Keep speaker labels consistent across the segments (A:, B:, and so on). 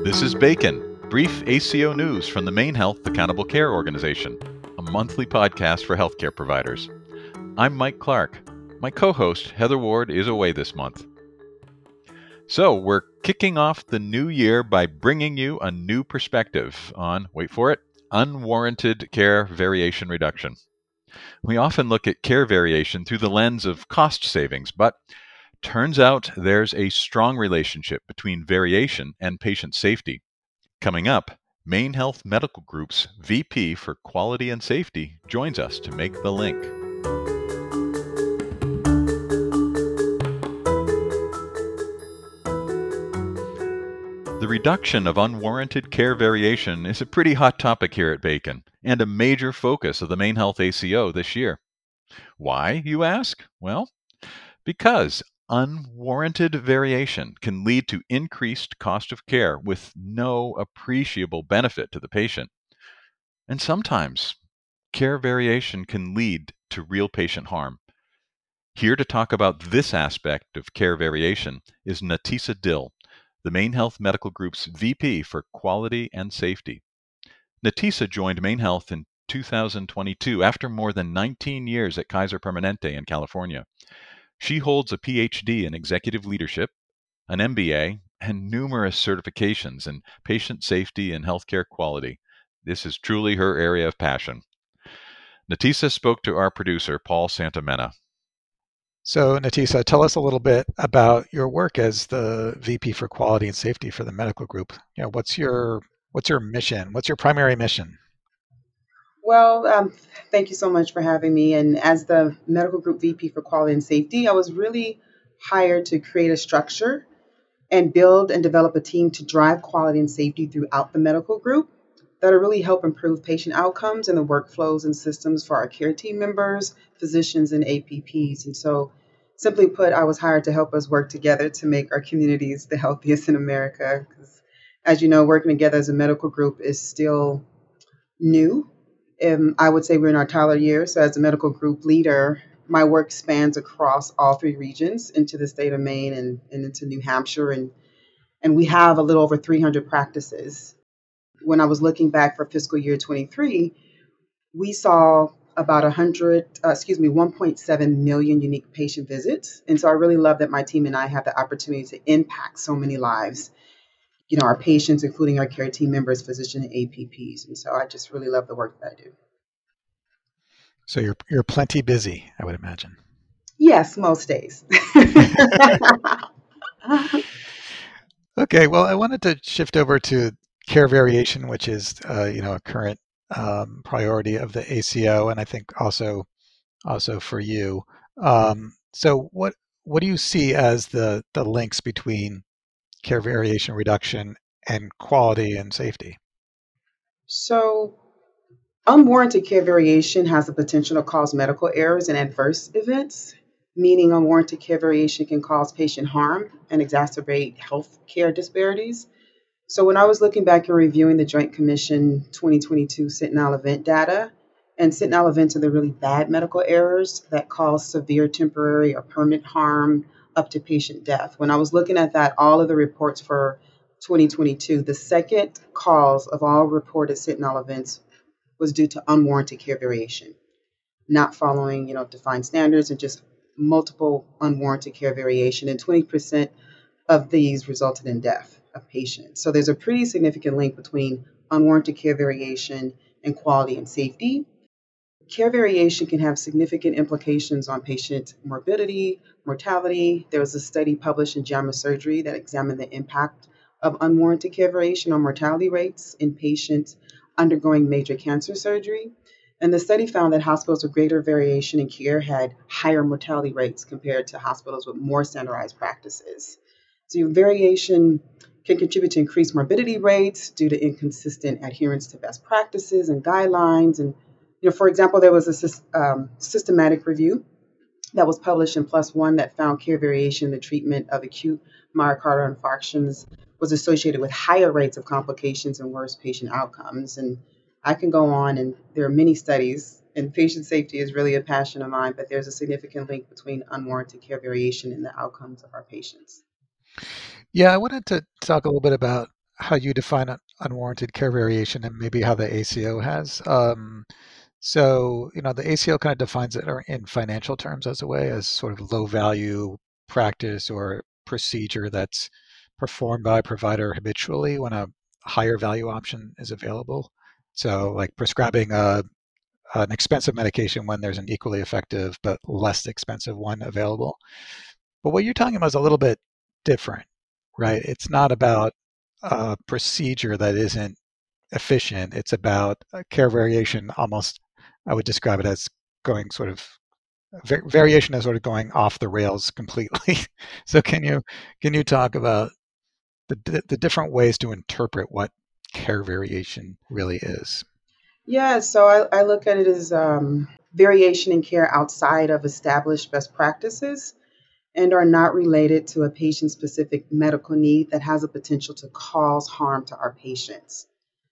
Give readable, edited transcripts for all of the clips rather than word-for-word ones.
A: This is Bacon, brief ACO news from the Maine Health Accountable Care Organization, a monthly podcast for healthcare providers. I'm Mike Clark. My co-host, Heather Ward, is away this month. So we're kicking off the new year by bringing you a new perspective on, wait for it, unwarranted care variation reduction. We often look at care variation through the lens of cost savings, but turns out there's a strong relationship between variation and patient safety. Coming up, Maine Health Medical Group's VP for Quality and Safety joins us to make the link. The reduction of unwarranted care variation is a pretty hot topic here at Bacon and a major focus of the Maine Health ACO this year. Why, you ask? Well, because unwarranted variation can lead to increased cost of care with no appreciable benefit to the patient. And sometimes care variation can lead to real patient harm. Here to talk about this aspect of care variation is Natisa Dill, the Maine Health Medical Group's VP for Quality and Safety. Natisa joined Maine Health in 2022 after more than 19 years at Kaiser Permanente in California. She holds a PhD in executive leadership, an MBA, and numerous certifications in patient safety and healthcare quality. This is truly her area of passion. Natisa spoke to our producer, Paul Santamena.
B: So, Natisa, tell us a little bit about your work as the VP for Quality and Safety for the medical group. What's your mission? What's your primary mission?
C: Well, thank you so much for having me. And as the medical group VP for Quality and Safety, I was really hired to create a structure and build and develop a team to drive quality and safety throughout the medical group that'll really help improve patient outcomes and the workflows and systems for our care team members, physicians, and APPs. And so, simply put, I was hired to help us work together to make our communities the healthiest in America. Because, as you know, working together as a medical group is still new. I would say we're in our toddler years. So as a medical group leader, my work spans across all three regions into the state of Maine and into New Hampshire. And we have a little over 300 practices. When I was looking back for fiscal year 23, we saw about 1.7 million unique patient visits. And so I really love that my team and I have the opportunity to impact so many lives. Our patients, including our care team members, physicians, and APPs. And so I just really love the work that I do.
B: So you're plenty busy, I would imagine.
C: Yes, most days.
B: Okay, well, I wanted to shift over to care variation, which is a current priority of the ACO, and I think also for you. So what do you see as the links between care variation reduction and quality and safety?
C: So unwarranted care variation has the potential to cause medical errors and adverse events, meaning unwarranted care variation can cause patient harm and exacerbate health care disparities. So when I was looking back and reviewing the Joint Commission 2022 Sentinel event data, and Sentinel events are the really bad medical errors that cause severe temporary or permanent harm up to patient death. When I was looking at that, all of the reports for 2022, the second cause of all reported Sentinel events was due to unwarranted care variation, not following, defined standards and just multiple unwarranted care variation. And 20% of these resulted in death of patients. So there's a pretty significant link between unwarranted care variation and quality and safety. Care variation can have significant implications on patient morbidity, mortality. There was a study published in JAMA Surgery that examined the impact of unwarranted care variation on mortality rates in patients undergoing major cancer surgery. And the study found that hospitals with greater variation in care had higher mortality rates compared to hospitals with more standardized practices. So variation can contribute to increased morbidity rates due to inconsistent adherence to best practices and guidelines. And for example, there was a systematic review that was published in PLOS ONE that found care variation in the treatment of acute myocardial infarctions was associated with higher rates of complications and worse patient outcomes. And I can go on, and there are many studies, and patient safety is really a passion of mine, but there's a significant link between unwarranted care variation and the outcomes of our patients.
B: Yeah, I wanted to talk a little bit about how you define unwarranted care variation and maybe how the ACO has. So, the ACO kind of defines it in financial terms as a way, as sort of low value practice or procedure that's performed by a provider habitually when a higher value option is available. So, like prescribing an expensive medication when there's an equally effective but less expensive one available. But what you're talking about is a little bit different, right? It's not about a procedure that isn't efficient. It's about a care variation. Almost, I would describe it as going sort of variation is sort of going off the rails completely. So can you talk about the different ways to interpret what care variation really is?
C: Yeah, so I look at it as variation in care outside of established best practices and are not related to a patient specific medical need that has a potential to cause harm to our patients.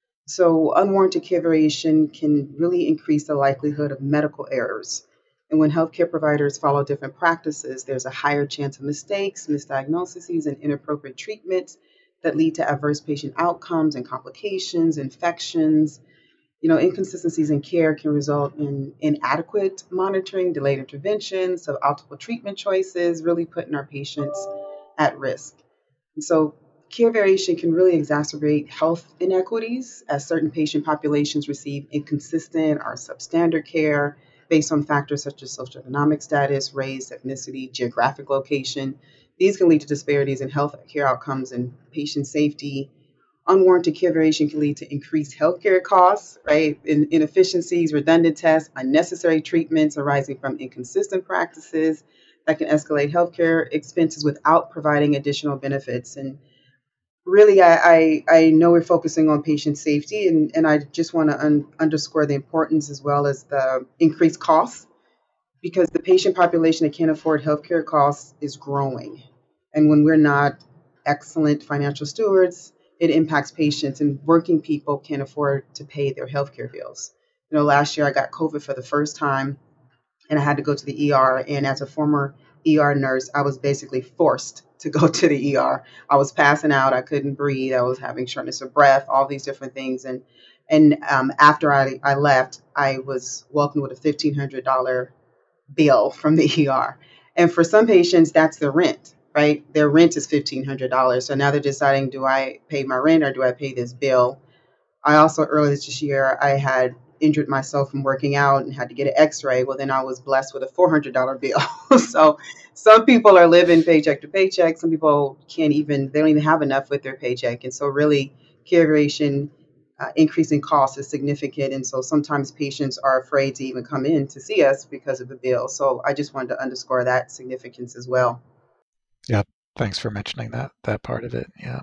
C: So, unwarranted care variation can really increase the likelihood of medical errors. And when healthcare providers follow different practices, there's a higher chance of mistakes, misdiagnoses, and inappropriate treatments that lead to adverse patient outcomes and complications, infections. Inconsistencies in care can result in inadequate monitoring, delayed interventions, suboptimal treatment choices, really putting our patients at risk. And so, care variation can really exacerbate health inequities as certain patient populations receive inconsistent or substandard care based on factors such as socioeconomic status, race, ethnicity, geographic location. These can lead to disparities in health care outcomes and patient safety. Unwarranted care variation can lead to increased healthcare costs, right? Inefficiencies, redundant tests, unnecessary treatments arising from inconsistent practices that can escalate healthcare expenses without providing additional benefits. And really, I know we're focusing on patient safety, and I just want to underscore the importance as well as the increased costs because the patient population that can't afford healthcare costs is growing. And when we're not excellent financial stewards, it impacts patients, and working people can't afford to pay their healthcare bills. Last year I got COVID for the first time and I had to go to the ER. And as a former ER nurse, I was basically forced to go to the ER. I was passing out. I couldn't breathe. I was having shortness of breath, all these different things. And after I left, I was welcomed with a $1,500 bill from the ER. And for some patients, that's their rent, right? Their rent is $1,500. So now they're deciding, do I pay my rent or do I pay this bill? I also, earlier this year, I had injured myself from working out and had to get an x-ray. Well, then I was blessed with a $400 bill. So some people are living paycheck to paycheck. Some people they don't even have enough with their paycheck. And so really care variation increasing costs is significant. And so sometimes patients are afraid to even come in to see us because of the bill. So I just wanted to underscore that significance as well.
B: Yeah, thanks for mentioning that part of it. Yeah.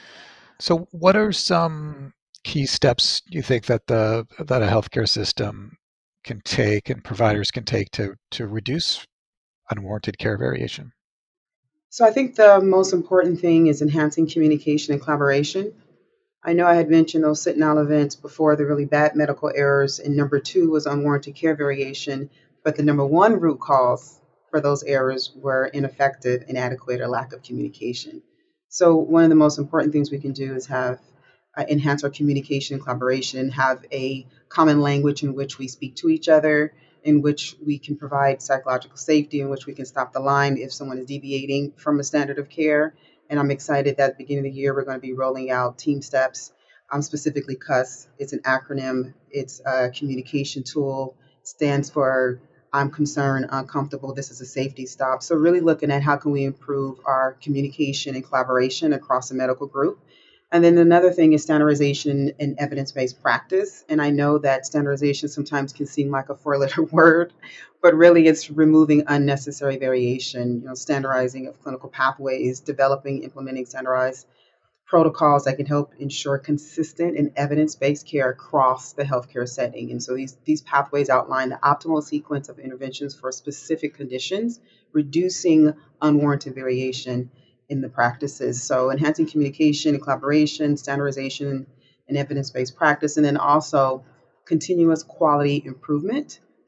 B: So what are some key steps you think that a healthcare system can take and providers can take to reduce unwarranted care variation?
C: So I think the most important thing is enhancing communication and collaboration. I know I had mentioned those sit-down events before, the really bad medical errors, and number two was unwarranted care variation. But the number one root cause for those errors were ineffective, inadequate, or lack of communication. So one of the most important things we can do is have enhance our communication and collaboration, have a common language in which we speak to each other, in which we can provide psychological safety, in which we can stop the line if someone is deviating from a standard of care. And I'm excited that at the beginning of the year, we're going to be rolling out Team Steps, specifically CUS. It's an acronym. It's a communication tool. It stands for I'm concerned, uncomfortable. This is a safety stop. So really looking at how can we improve our communication and collaboration across the medical group. And then another thing is standardization and evidence-based practice. And I know that standardization sometimes can seem like a four-letter word, but really it's removing unnecessary variation, standardizing of clinical pathways, developing, implementing standardized protocols that can help ensure consistent and evidence-based care across the healthcare setting. And so these pathways outline the optimal sequence of interventions for specific conditions, reducing unwarranted variation in the practices. So enhancing communication and collaboration, standardization and evidence-based practice, and then also continuous quality improvement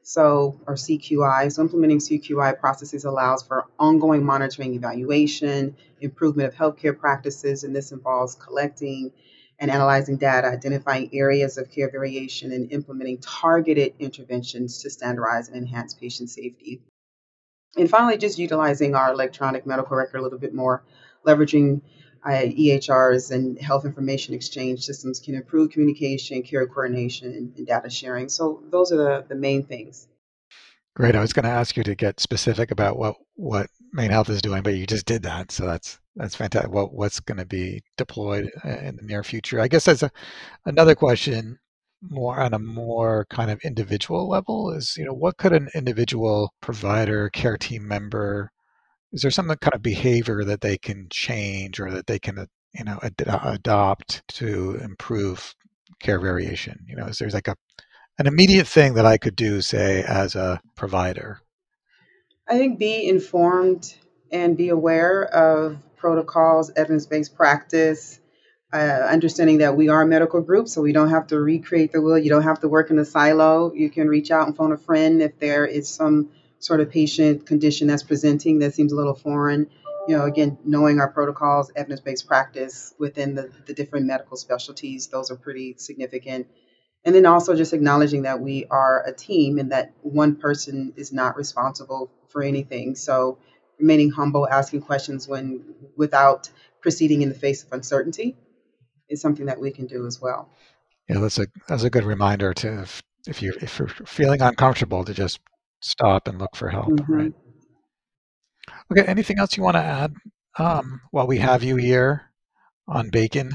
C: So, or CQI. So implementing CQI processes allows for ongoing monitoring, evaluation, improvement of healthcare practices, and this involves collecting and analyzing data, identifying areas of care variation, and implementing targeted interventions to standardize and enhance patient safety. And finally, just utilizing our electronic medical record a little bit more, leveraging EHRs and health information exchange systems can improve communication, care coordination, and data sharing. So those are the main things.
B: Great. I was going to ask you to get specific about what Maine Health is doing, but you just did that. So that's fantastic. What's going to be deployed in the near future? I guess that's another question more on a more kind of individual level is, what could an individual provider, care team member, is there some kind of behavior that they can change or that they can, adopt to improve care variation? Is there's like an immediate thing that I could do, say, as a provider?
C: I think be informed and be aware of protocols, evidence-based practice, understanding that we are a medical group, so we don't have to recreate the wheel. You don't have to work in a silo. You can reach out and phone a friend if there is some sort of patient condition that's presenting that seems a little foreign. Again, knowing our protocols, evidence-based practice within the different medical specialties, those are pretty significant. And then also just acknowledging that we are a team and that one person is not responsible for anything. So remaining humble, asking questions without proceeding in the face of uncertainty is something that we can do as well.
B: Yeah, that's a good reminder to if you're feeling uncomfortable to just stop and look for help,
C: Mm-hmm.
B: right? Okay, anything else you want to add while we have you here on bacon?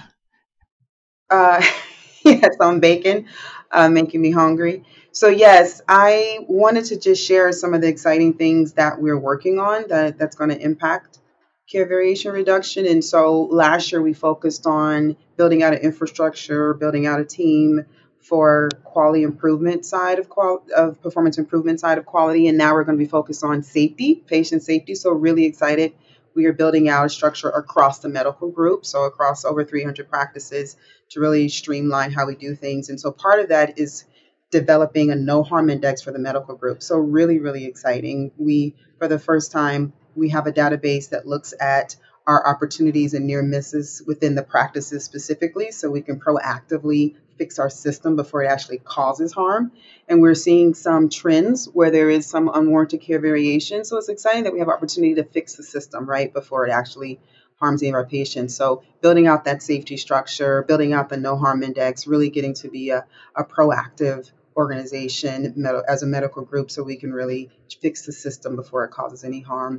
C: Yes, on bacon, making me hungry. So yes, I wanted to just share some of the exciting things that we're working on that's going to impact care variation reduction. And so last year we focused on building out an infrastructure, building out a team for quality improvement side of performance improvement side of quality. And now we're going to be focused on safety, patient safety. So really excited. We are building out a structure across the medical group, so across over 300 practices to really streamline how we do things. And so part of that is developing a no harm index for the medical group. So really, really exciting. For the first time, we have a database that looks at our opportunities and near misses within the practices specifically, so we can proactively fix our system before it actually causes harm. And we're seeing some trends where there is some unwarranted care variation. So it's exciting that we have opportunity to fix the system right before it actually harms any of our patients. So building out that safety structure, building out the no harm index, really getting to be a proactive organization as a medical group so we can really fix the system before it causes any harm.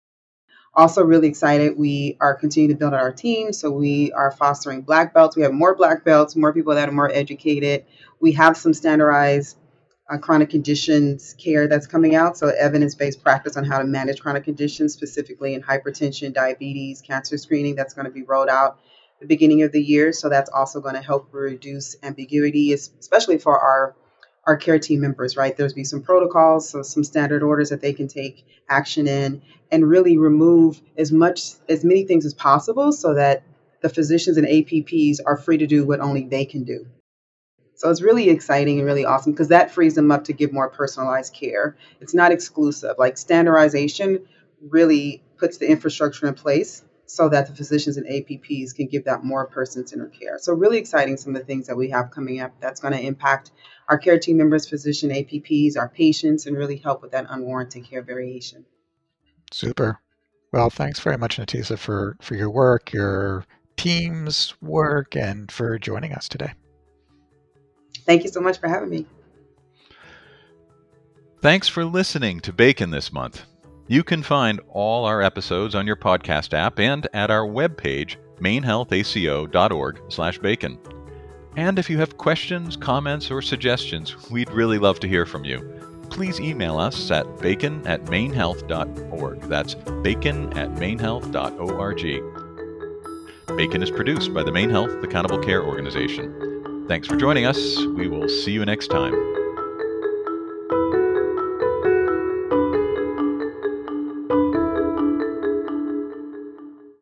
C: Also really excited, we are continuing to build out our team. So we are fostering black belts. We have more black belts, more people that are more educated. We have some standardized chronic conditions care that's coming out. So evidence-based practice on how to manage chronic conditions, specifically in hypertension, diabetes, cancer screening, that's going to be rolled out at the beginning of the year. So that's also going to help reduce ambiguity, especially for our care team members, right? There's be some protocols, so some standard orders that they can take action in and really remove as many things as possible so that the physicians and APPs are free to do what only they can do. So it's really exciting and really awesome because that frees them up to give more personalized care. It's not exclusive. Like standardization really puts the infrastructure in place so that the physicians and APPs can give that more person-centered care. So really exciting, some of the things that we have coming up that's going to impact our care team members, physician APPs, our patients, and really help with that unwarranted care variation.
B: Super. Well, thanks very much, Natisa, for your work, your team's work, and for joining us today.
C: Thank you so much for having me.
A: Thanks for listening to Bacon this month. You can find all our episodes on your podcast app and at our webpage, mainehealthaco.org/bacon. And if you have questions, comments, or suggestions, we'd really love to hear from you. Please email us at bacon@mainehealth.org. That's bacon@mainehealth.org. Bacon is produced by the Maine Health Accountable Care Organization. Thanks for joining us. We will see you next time.